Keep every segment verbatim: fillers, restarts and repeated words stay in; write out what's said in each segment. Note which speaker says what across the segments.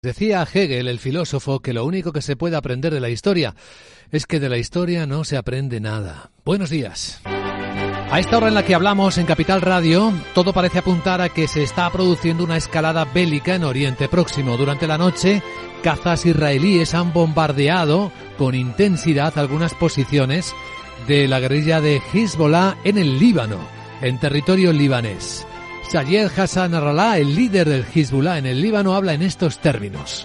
Speaker 1: Decía Hegel, el filósofo, que lo único que se puede aprender de la historia es que de la historia no se aprende nada. Buenos días. A esta hora en la que hablamos en Capital Radio, todo parece apuntar a que se está produciendo una escalada bélica en Oriente Próximo. Durante la noche, cazas israelíes han bombardeado con intensidad algunas posiciones de la guerrilla de Hezbollah en el Líbano, en territorio libanés. Sayed Hassan Nasrallah, el líder del Hezbollah en el Líbano, habla en estos términos.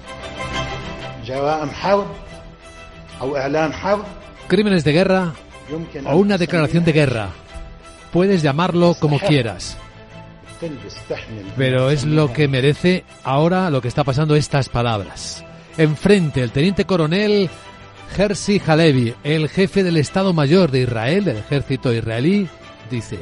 Speaker 1: Crímenes de guerra o una declaración de guerra. Puedes llamarlo como quieras. Pero es lo que merece ahora lo que está pasando estas palabras. Enfrente, el teniente coronel Herzi Halevi, el jefe del Estado Mayor de Israel, del ejército israelí, dice: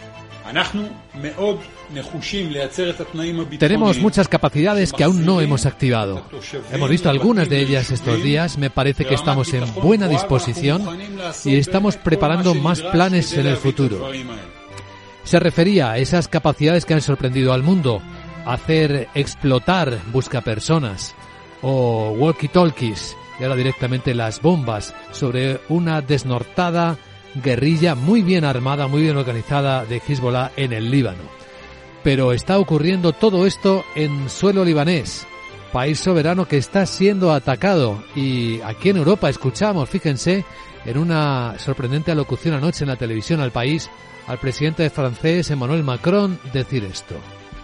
Speaker 1: tenemos muchas capacidades que aún no hemos activado. Hemos visto algunas de ellas estos días. Me parece que estamos en buena disposición y estamos preparando más planes en el futuro. Se refería a esas capacidades que han sorprendido al mundo: hacer explotar buscapersonas o walkie-talkies, y ahora directamente las bombas sobre una desnortada guerrilla muy bien armada, muy bien organizada de Hezbollah en el Líbano. Pero está ocurriendo todo esto en suelo libanés, país soberano que está siendo atacado. Y aquí en Europa escuchamos, fíjense, en una sorprendente alocución anoche en la televisión al país, al presidente francés Emmanuel Macron decir esto.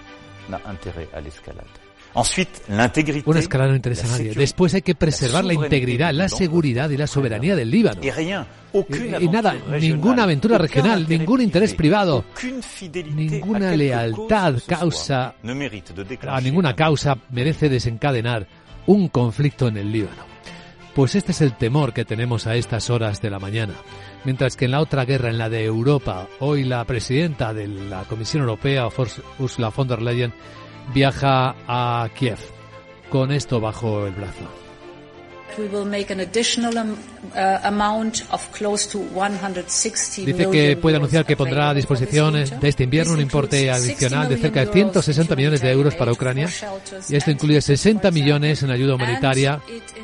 Speaker 1: Una escalada no interesa a nadie. Después hay que preservar la integridad, la seguridad y la soberanía del Líbano. Y, y nada, ninguna aventura regional, ningún interés privado, ninguna lealtad causa, a ninguna causa merece desencadenar un conflicto en el Líbano. Pues este es el temor que tenemos a estas horas de la mañana. Mientras que en la otra guerra, en la de Europa, hoy la presidenta de la Comisión Europea, Ursula von der Leyen, viaja a Kiev con esto bajo el brazo. Dice que puede anunciar que pondrá a disposición de este invierno un importe adicional de cerca de ciento sesenta millones de euros para Ucrania, y esto incluye sesenta millones en ayuda humanitaria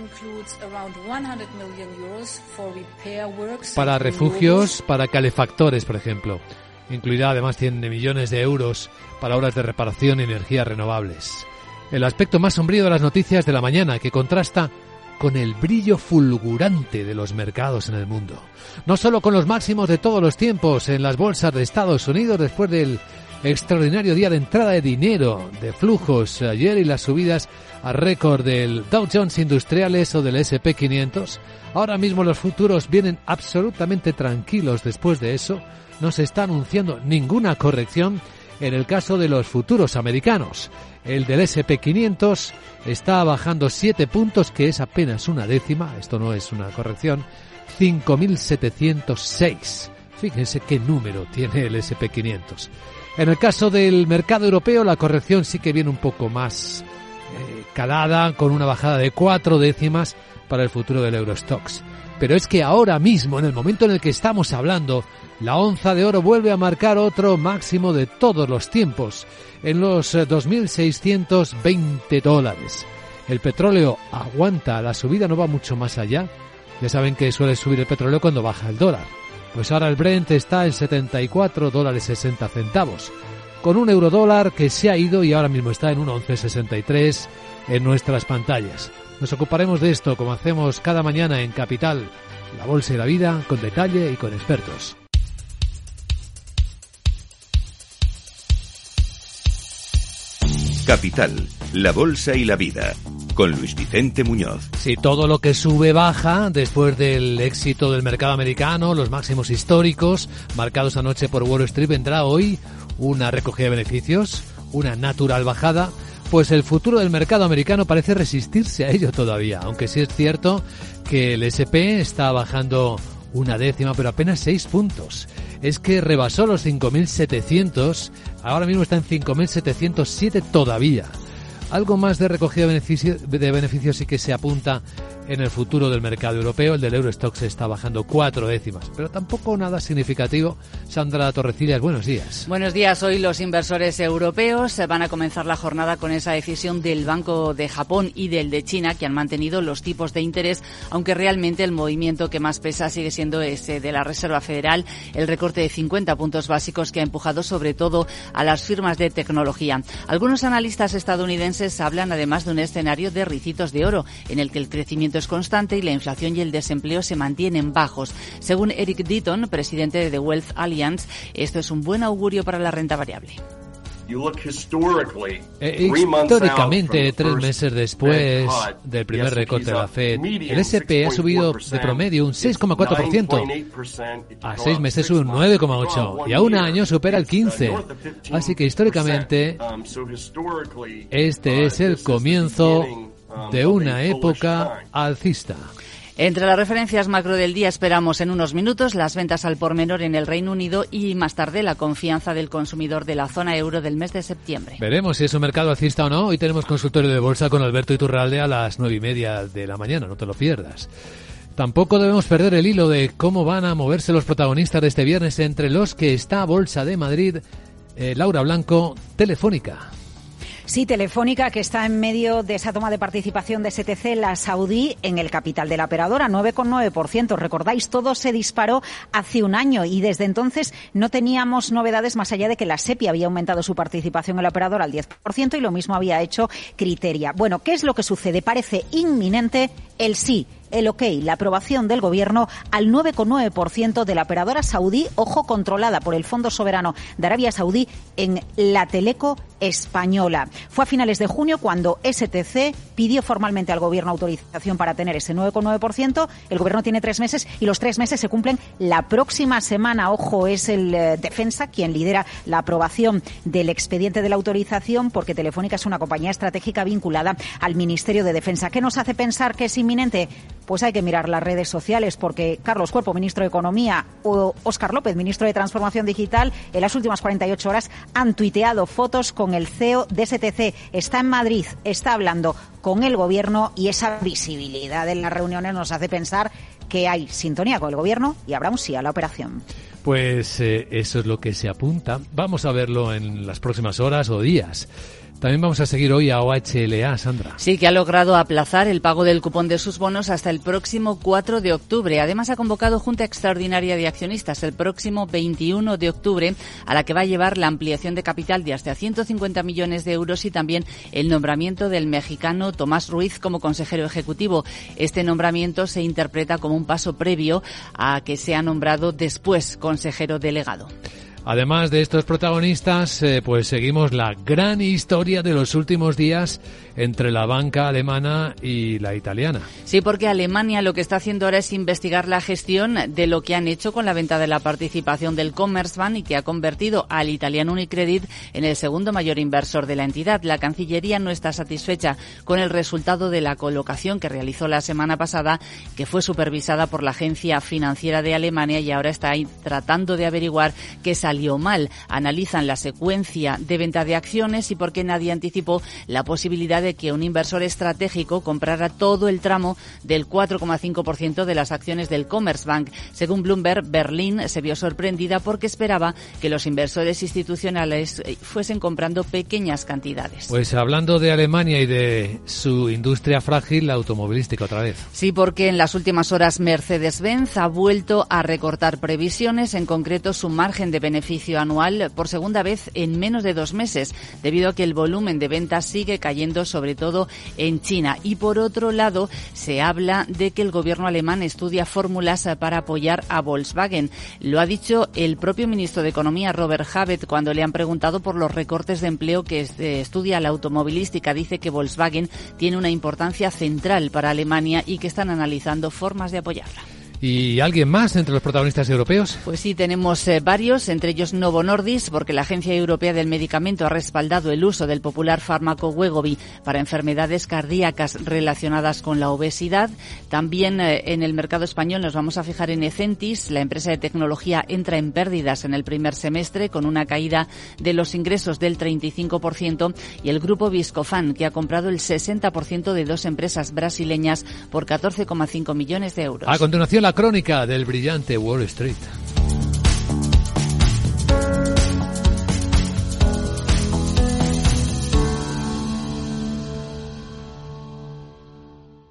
Speaker 1: para refugios, para calefactores, por ejemplo. Incluirá además cien millones de euros para obras de reparación y energías renovables. El aspecto más sombrío de las noticias de la mañana, que contrasta con el brillo fulgurante de los mercados en el mundo. No solo con los máximos de todos los tiempos en las bolsas de Estados Unidos después del extraordinario día de entrada de dinero, de flujos ayer, y las subidas a récord del Dow Jones Industriales o del ese and pe quinientos. Ahora mismo los futuros vienen absolutamente tranquilos después de eso. No se está anunciando ninguna corrección en el caso de los futuros americanos. El del ese and pe quinientos está bajando siete puntos, que es apenas una décima, esto no es una corrección, cinco mil setecientos seis. Fíjense qué número tiene el ese and pe quinientos. En el caso del mercado europeo, la corrección sí que viene un poco más eh, calada, con una bajada de cuatro décimas para el futuro del Eurostoxx. Pero es que ahora mismo, en el momento en el que estamos hablando, la onza de oro vuelve a marcar otro máximo de todos los tiempos, en los dos mil seiscientos veinte dólares. El petróleo aguanta, la subida no va mucho más allá. Ya saben que suele subir el petróleo cuando baja el dólar. Pues ahora el Brent está en setenta y cuatro dólares sesenta centavos, con un eurodólar que se ha ido y ahora mismo está en uno once sesenta y tres en nuestras pantallas. Nos ocuparemos de esto, como hacemos cada mañana en Capital, la bolsa y la vida, con detalle y con expertos.
Speaker 2: Capital, la bolsa y la vida, con Luis Vicente Muñoz.
Speaker 1: Si todo lo que sube baja después del éxito del mercado americano, los máximos históricos marcados anoche por Wall Street, vendrá hoy una recogida de beneficios, una natural bajada. Pues el futuro del mercado americano parece resistirse a ello todavía, aunque sí es cierto que el ese and pe está bajando una décima, pero apenas seis puntos. Es que rebasó los cinco mil setecientos, ahora mismo está en cinco mil setecientos siete todavía. Algo más de recogida de beneficios de beneficios sí que se apunta en el futuro del mercado europeo. El del Eurostoxx está bajando cuatro décimas, pero tampoco nada significativo. Sandra Torrecillas, buenos días.
Speaker 3: Buenos días. Hoy los inversores europeos van a comenzar la jornada con esa decisión del Banco de Japón y del de China, que han mantenido los tipos de interés, aunque realmente el movimiento que más pesa sigue siendo ese de la Reserva Federal, el recorte de cincuenta puntos básicos que ha empujado sobre todo a las firmas de tecnología. Algunos analistas estadounidenses hablan además de un escenario de ricitos de oro, en el que el crecimiento es constante y la inflación y el desempleo se mantienen bajos. Según Eric Deaton, presidente de The Wealth Alliance, esto es un buen augurio para la renta variable.
Speaker 1: Eh, históricamente, tres meses después del primer recorte de la Fed, el ese and pe ha subido de promedio un seis coma cuatro por ciento, a seis meses un nueve coma ocho por ciento y a un año supera el quince por ciento. Así que históricamente este es el comienzo de una época alcista.
Speaker 3: Entre las referencias macro del día esperamos en unos minutos las ventas al por menor en el Reino Unido y más tarde la confianza del consumidor de la zona euro del mes de septiembre.
Speaker 1: Veremos si es un mercado alcista o no. Hoy tenemos consultorio de bolsa con Alberto Iturralde a las nueve y media de la mañana, no te lo pierdas. Tampoco debemos perder el hilo de cómo van a moverse los protagonistas de este viernes, entre los que está Bolsa de Madrid, eh, Laura Blanco, Telefónica.
Speaker 4: Sí, Telefónica, que está en medio de esa toma de participación de S T C, la saudí, en el capital de la operadora, nueve coma nueve por ciento. Recordáis, todo se disparó hace un año y desde entonces no teníamos novedades más allá de que la SEPI había aumentado su participación en la operadora al diez por ciento y lo mismo había hecho Criteria. Bueno, ¿qué es lo que sucede? Parece inminente el sí, el ok, la aprobación del Gobierno al nueve coma nueve por ciento de la operadora saudí, ojo, controlada por el Fondo Soberano de Arabia Saudí en la Teleco española. Fue a finales de junio cuando S T C pidió formalmente al Gobierno autorización para tener ese nueve coma nueve por ciento. El Gobierno tiene tres meses y los tres meses se cumplen la próxima semana. Ojo, es el eh, Defensa quien lidera la aprobación del expediente de la autorización, porque Telefónica es una compañía estratégica vinculada al Ministerio de Defensa. ¿Qué nos hace pensar que es inminente? Pues hay que mirar las redes sociales, porque Carlos Cuerpo, ministro de Economía, o Óscar López, ministro de Transformación Digital, en las últimas cuarenta y ocho horas han tuiteado fotos con el C E O de S T C. Está en Madrid, está hablando con el Gobierno y esa visibilidad en las reuniones nos hace pensar que hay sintonía con el Gobierno y habrá un sí a la operación.
Speaker 1: Pues eh, eso es lo que se apunta. Vamos a verlo en las próximas horas o días. También vamos a seguir hoy a O H L A, Sandra.
Speaker 3: Sí, que ha logrado aplazar el pago del cupón de sus bonos hasta el próximo cuatro de octubre. Además, ha convocado Junta Extraordinaria de Accionistas el próximo veintiuno de octubre, a la que va a llevar la ampliación de capital de hasta ciento cincuenta millones de euros y también el nombramiento del mexicano Tomás Ruiz como consejero ejecutivo. Este nombramiento se interpreta como un paso previo a que sea nombrado después consejero delegado.
Speaker 1: Además de estos protagonistas, eh, pues seguimos la gran historia de los últimos días entre la banca alemana y la italiana.
Speaker 3: Sí, porque Alemania lo que está haciendo ahora es investigar la gestión de lo que han hecho con la venta de la participación del Commerzbank y que ha convertido al italiano Unicredit en el segundo mayor inversor de la entidad. La Cancillería no está satisfecha con el resultado de la colocación que realizó la semana pasada, que fue supervisada por la Agencia Financiera de Alemania, y ahora está ahí tratando de averiguar qué salió mal. Analizan la secuencia de venta de acciones y por qué nadie anticipó la posibilidad de que un inversor estratégico comprara todo el tramo del cuatro coma cinco por ciento de las acciones del Commerzbank. Según Bloomberg, Berlín se vio sorprendida porque esperaba que los inversores institucionales fuesen comprando pequeñas cantidades.
Speaker 1: Pues hablando de Alemania y de su industria frágil, la automovilística otra vez.
Speaker 3: Sí, porque en las últimas horas Mercedes-Benz ha vuelto a recortar previsiones, en concreto su margen de beneficio anual por segunda vez en menos de dos meses, debido a que el volumen de ventas sigue cayendo, sobre todo en China. Y por otro lado, se habla de que el gobierno alemán estudia fórmulas para apoyar a Volkswagen. Lo ha dicho el propio ministro de Economía, Robert Habeck, cuando le han preguntado por los recortes de empleo que estudia la automovilística. Dice que Volkswagen tiene una importancia central para Alemania y que están analizando formas de apoyarla.
Speaker 1: ¿Y alguien más entre los protagonistas europeos?
Speaker 3: Pues sí, tenemos eh, varios, entre ellos Novo Nordisk, porque la Agencia Europea del Medicamento ha respaldado el uso del popular fármaco Wegovy para enfermedades cardíacas relacionadas con la obesidad. También eh, en el mercado español nos vamos a fijar en Ecentis. La empresa de tecnología entra en pérdidas en el primer semestre con una caída de los ingresos del treinta y cinco por ciento, y el grupo Viscofan, que ha comprado el sesenta por ciento de dos empresas brasileñas por catorce coma cinco millones de euros.
Speaker 1: A continuación, la crónica del brillante Wall Street.